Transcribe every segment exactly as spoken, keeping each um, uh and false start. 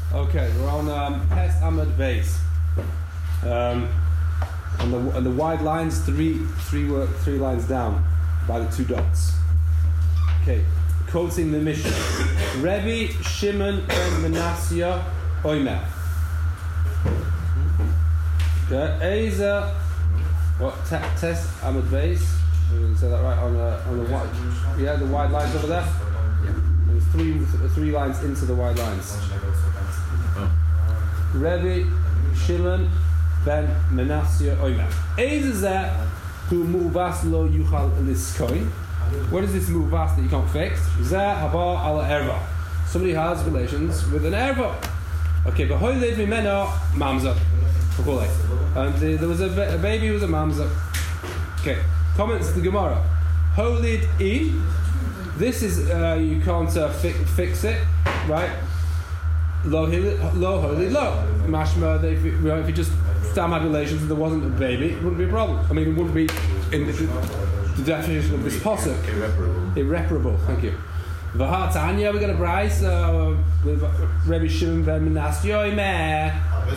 Okay, we're on um, Pest Ahmed Base. Um, and the and the wide lines, three three work three lines down by the two dots. Okay, quoting the Mishnah. Rebbe Shimon ben Manasseh Oimer. Okay, Eza. What? Test Ahmed Base. Did I say that right on the on the wide? Yeah, the wide lines over there. Yeah. There's three three lines into the wide lines. Rebbe Shimon ben Manasseh Oimer. Ezeh who muvas lo yuchal liskoin. What is this muvas that you can't fix? Zeh haba al erva. Somebody has relations with an erva. Okay, but hoylid mimena mamza. And uh, there was a, ba- a baby who was a mamza. Okay, comments the Gemara. Holid in. This is uh, you can't uh, fi- fix it, right? Lo holid lo. Mashma. If you, right, if you just stam had relations and there wasn't a baby, it wouldn't be a problem. I mean, it wouldn't be in the, the definition of this posuk. Irreparable. Irreparable. Thank you. V'hatanya, we got a price uh, with Rebbe Shimon ben Manasseh Oimer.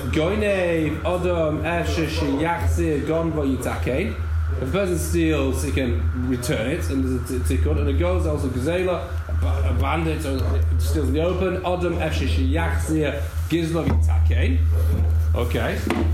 Goinei Odom Efshe Sheyachzir Gon V'Yitakein. If a person steals, he can return it, and there's a tikkun. And it goes also Gazela, a bandit, or steals in the open. Odom Efshe Sheyachzir Gizlo V'Yitakein. Okay,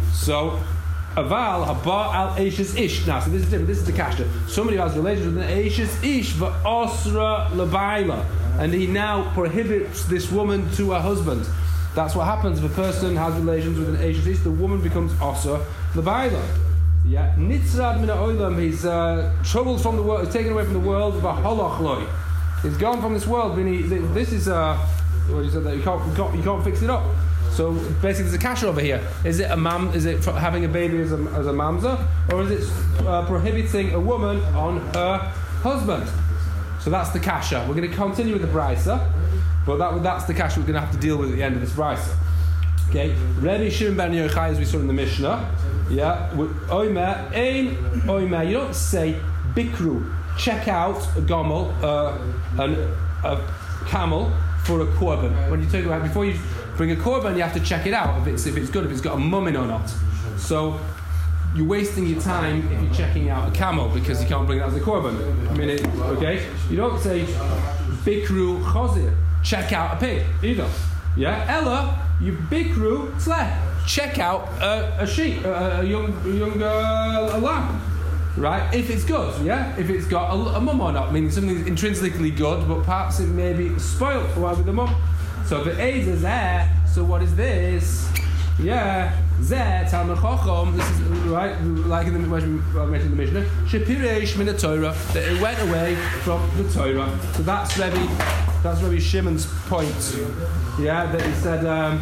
so Aval Haba Al Eishes Ish. Now, so this is different. This is the kasha. Somebody who has relations with an Eishes Ish V'Osra L'Baila, and he now prohibits this woman to her husband. That's what happens if a person has relations with an Eishes Ish. The woman becomes Osra L'Baila. Yeah, Nitzrad Min Ha'olam. He's uh, troubled from the world. He's taken away from the world. V'Holach Loi. He's gone from this world. Meaning, this is uh, what you said that you can't, you can't, you can't fix it up. So basically, there's a kasha over here. Is it a mam? Is it having a baby as a, as a mamza, or is it uh, prohibiting a woman on her husband? So that's the kasha. We're going to continue with the brisa, but that that's the kasha we're going to have to deal with at the end of this brisa. Okay, Rebbe Shimon ben Yochai, as we saw in the Mishnah. Yeah, oimer ein oimer. You don't say bikru. Check out a gomel, uh, an, a camel for a korban. When you talk about before you bring a korban, you have to check it out if it's if it's good, if it's got a mum in or not. So you're wasting your time if you're checking out a camel because you can't bring that as a korban. I mean, it, okay, you don't say bikru chozir. Check out a pig either. Yeah, Ella, you bikru tzleh. Check out a, a sheep, a, a young a young uh, a lamb. Right, if it's good, yeah, if it's got a, a mum or not, meaning something intrinsically good, but perhaps it may be spoilt for with the mum. So the Eid is there. So what is this? Yeah, Zeh Talmud Chacham. This is right, like in the mentioned in the Mishnah. Shepireish min Torah, that it went away from the Torah. So that's Rebbe, that's Rebbe Shimon's point. Yeah, that he said. Um,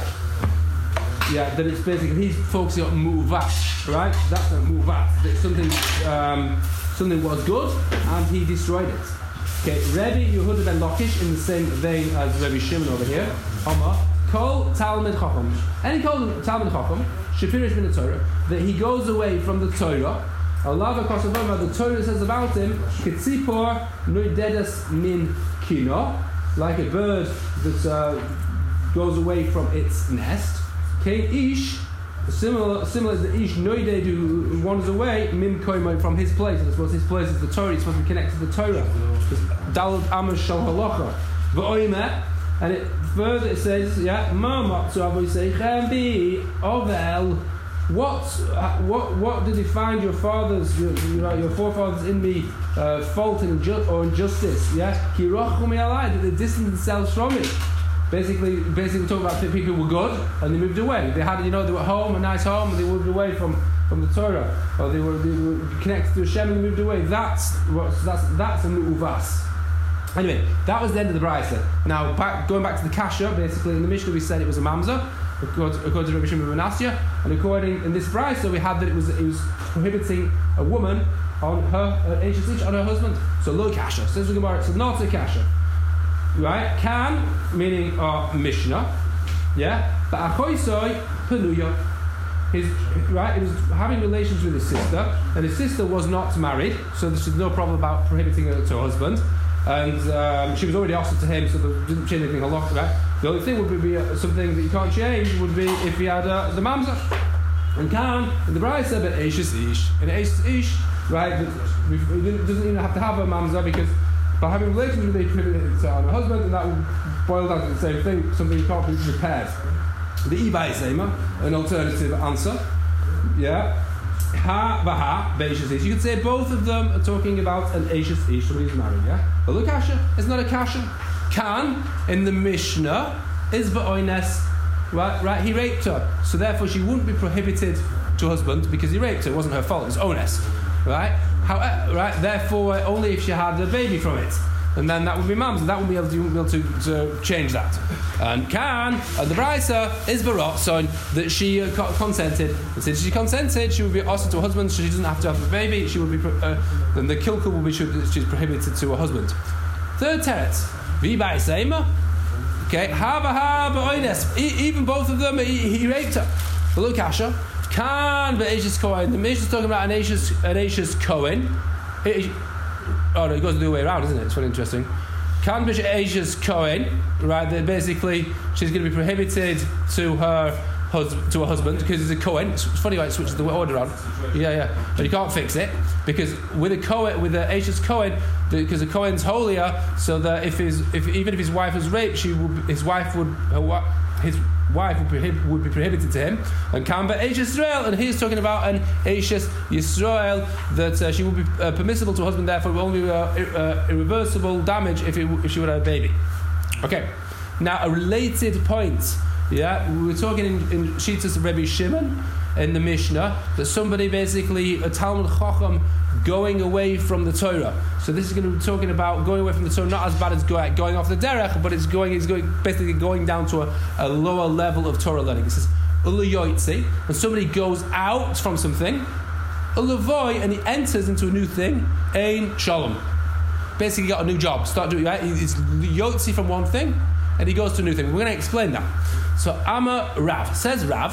Yeah, that it's basically he's focusing on muvat, right? That's not muvat. That something, um, something was good, and he destroyed it. Okay, Rebbe Yehuda ben Lakish in the same vein as Rebbe Shimon over here. Omar, Kol Talmud Chacham. Any Kol Talmud Chacham, Shapirish min Torah, that he goes away from the Torah. Allah Kosovoma, the Torah says about him, Ketzipor noidedas min kino, like a bird that uh, goes away from its nest. Kein Ish, similar similar as the Ish Noide who wanders away, Mim Koimo from his place. And I suppose his place is the Torah, he's supposed to be connected to the Torah. Dalad Amash Shal Halacha. V'oimer, and it further it says, yeah, Ma'amat to Avoy Seichem Bi Ovel. What what what did he find your fathers, your, your forefathers in me uh, fault and inju- or injustice? Yeah, Kirachum Yalai, that they distanced themselves from it. Basically, basically talking about people who were good and they moved away. They had, you know, they were at home, a nice home, and they moved away from, from the Torah, or they were, they were connected to Hashem and they moved away. That's what that's that's a mu'uvas. Anyway, that was the end of the brisa. Now, back, going back to the kasha, basically in the Mishnah we said it was a mamza, according, according to Rebbe Shimon ben Manasseh, and according in this brisa we had that it was it was prohibiting a woman on her uh, on her husband. So lo kasha. Says the Gemara, it's not a kasha. Right, can meaning uh, Mishnah, yeah. But achoisoi penuya, his right. He was having relations with his sister, and his sister was not married, so there was no problem about prohibiting her to her husband. And um, she was already offered to him, so there didn't change anything a lot, right? The only thing would be uh, something that you can't change would be if he had uh, the mamzer. And can, in the Bride said, but Eishes Ish. And Eishes Ish, right, he doesn't even have to have a mamzer because by having relations with a prohibited to her husband, and that would boil down to the same thing, something you can't be repaired. The Ibai Sema, an alternative answer. Yeah. Ha Baha, Beishas Ish. You could say both of them are talking about an Eishes Ish, somebody who's married, yeah? But look, Kasha, it's not a Kasha. Can, in the Mishnah, is Ba'oines, right, right? He raped her. So therefore she wouldn't be prohibited to her husband because he raped her. It wasn't her fault, it was Ones, right? How, uh, right? Therefore, only if she had a baby from it. And then that would be mum's, and that would be able to, be able to, to change that. And can, and the Brisa is Barot, so that she uh, co- consented. And since she consented, she would be also to her husband, so she doesn't have to have a baby. She would be, pro- uh, then the kilkul will be sure that she's prohibited to her husband. Third teretz, Vibai Seima. Okay, Haba Haba Oines. Even both of them, he, he raped her. But look, Asher, can but Ashes Cohen. The Mishnah is talking about an Ashes, an Ashes Cohen. Oh no, it goes the other way around, isn't it? It's very interesting. Can be Ashes Cohen, right? That basically she's going to be prohibited to her husband, to her husband, because he's a Cohen. It's funny why it switches the order on. Yeah, yeah. But you can't fix it because with a Cohen, with the Ashes Cohen, because the Cohen's holier, so that if his, if even if his wife was raped, she would, his wife would, her, his wife would, prohib- would be prohibited to him. And can be Ashes Yisrael, and he's talking about an Ashes Yisrael that uh, she would be uh, permissible to her husband. Therefore, it will only be uh, uh, irreversible damage if it, if she would have a baby. Okay. Now a related point. Yeah, we were talking in, in Shitas Rebbe Shimon in the Mishnah that somebody basically, a Talmud Chacham, going away from the Torah. So this is going to be talking about going away from the Torah, not as bad as go, going off the derech, but it's going, it's going basically going down to a, a lower level of Torah learning. It says Ula Yoitzi, when somebody goes out from something, Ula Voy, and he enters into a new thing, Ein Shalom. Basically, got a new job. Start doing right. He's Yoitzi from one thing, and he goes to a new thing. We're going to explain that. So Amma Rav says Rav,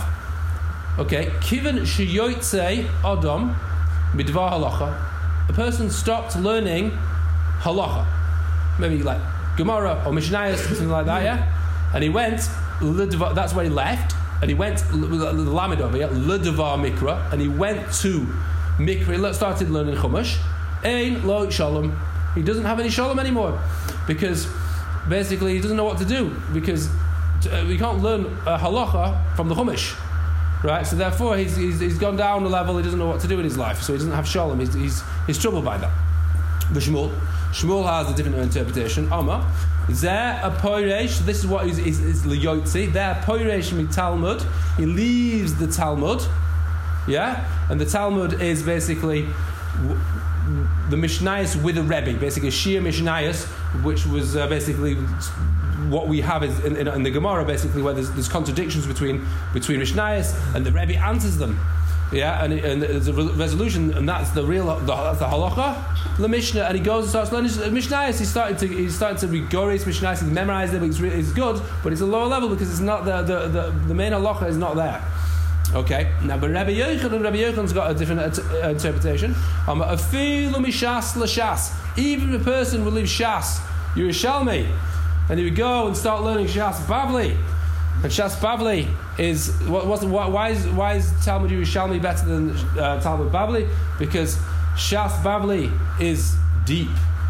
okay, Kivan Shiyoitze Adam Midvar Halacha. A person stopped learning Halacha, maybe like Gemara or Mishnayos, something like that, yeah. And he went. That's where he left, and he went Lamed over here, L'Devar Mikra, and he went to Mikra. He started learning Chumash. Ein Lo Shalom. He doesn't have any Shalom anymore because basically he doesn't know what to do because. Uh, we can't learn uh, halacha from the Chumash, right? So therefore, he's, he's he's gone down a level. He doesn't know what to do in his life, so he doesn't have shalom. He's he's, he's troubled by that. The Shmuel, Shmuel has a different interpretation. Amma, zeh a poiresh. This is what is is, is liyotzi. There poiresh mi Talmud. He leaves the Talmud, yeah, and the Talmud is basically w- the Mishnayos with a Rebbe, basically Shia Mishnayos, which was uh, basically. What we have is in, in, in the Gemara, basically, where there's, there's contradictions between between Mishnayos, and the Rebbe answers them. Yeah, and, and there's a re- resolution, and that's the real the, that's the halacha, the Mishnah, and he goes and starts learning Mishnayos. He's starting to he's starting to read Goris Mishnayos, he's memorized them. It's really it's good, but it's a lower level because it's not the the, the, the main halacha is not there. Okay, now but Rabbi Yochanan, Rabbi Yochanan's got a different uh, interpretation. Um, afilu mishas l'shas, even if a person will leave shas, Yerushalmi. And he would go and start learning Shas Bavli. And Shas Bavli is what, what's, what, why is why is Talmud Yerushalmi better than uh, Talmud Bavli? Because Shas Bavli is deep,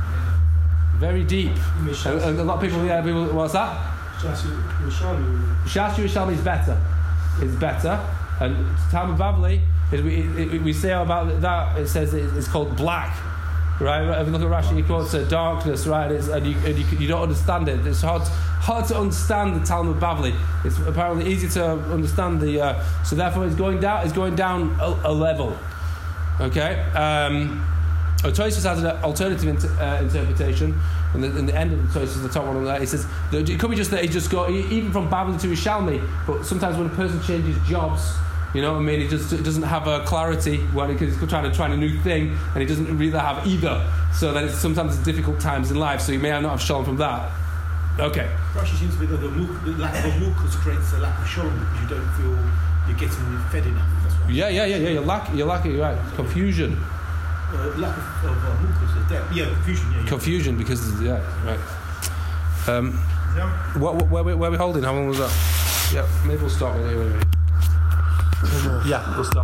very deep. And, and a lot of people, yeah, people, what's that? Shas Yerushalmi. Shas Yerushalmi is better. It's better. And Talmud Bavli, is we, it, it, we say about that. It says it, it's called black. Right, if you look at Rashi, he quotes uh, darkness, right, it's, and, you, and you, you don't understand it. It's hard, hard to understand the Talmud Bavli. It's apparently easy to understand the. Uh, so therefore, it's going down. It's going down a, a level. Okay. Um, Tosfos has an alternative inter, uh, interpretation. In the, in the end of the Tosfos, the top one on there, he says that it could be just that he just got even from Bavli to Yerushalmi. But sometimes when a person changes jobs. You know what I mean? He just doesn't have a clarity when because he's trying to try a new thing, and he doesn't really have either. So then it's sometimes it's difficult times in life. So he may not have shalom from that. Okay. Rashi seems to be that the, the lack of mukas creates a lack of shalom because you don't feel you're getting fed enough. That's right. Yeah, yeah, yeah, yeah. You're lacking. You're lacking. Right. Confusion. Uh, lack of, of uh, mukas. Yeah, confusion. Yeah, yeah. Confusion because yeah, right. Um, Yeah. What, what, where, we- where are we holding? How long was that? Yeah, maybe we'll start with it anyway. Yeah, we'll start.